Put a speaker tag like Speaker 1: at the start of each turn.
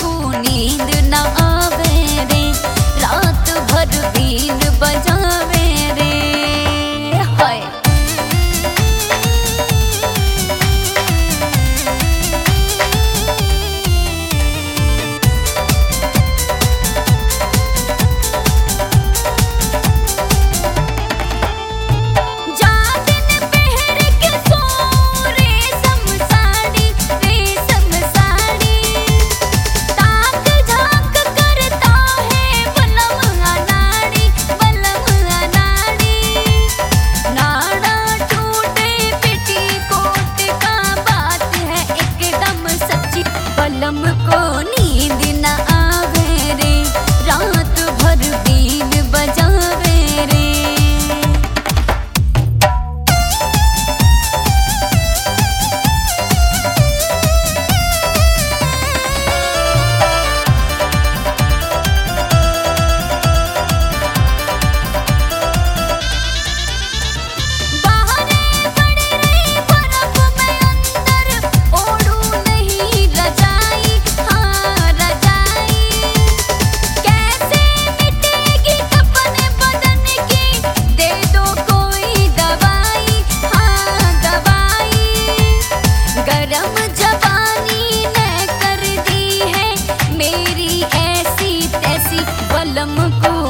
Speaker 1: को नींद न आवे रे, रात भर बीन बजावे रे। हाय बलम को नींद न आवे रे, रात भर बीन बजावे रे। गरम जवानी ने कर दी है मेरी ऐसी तैसी, बलम को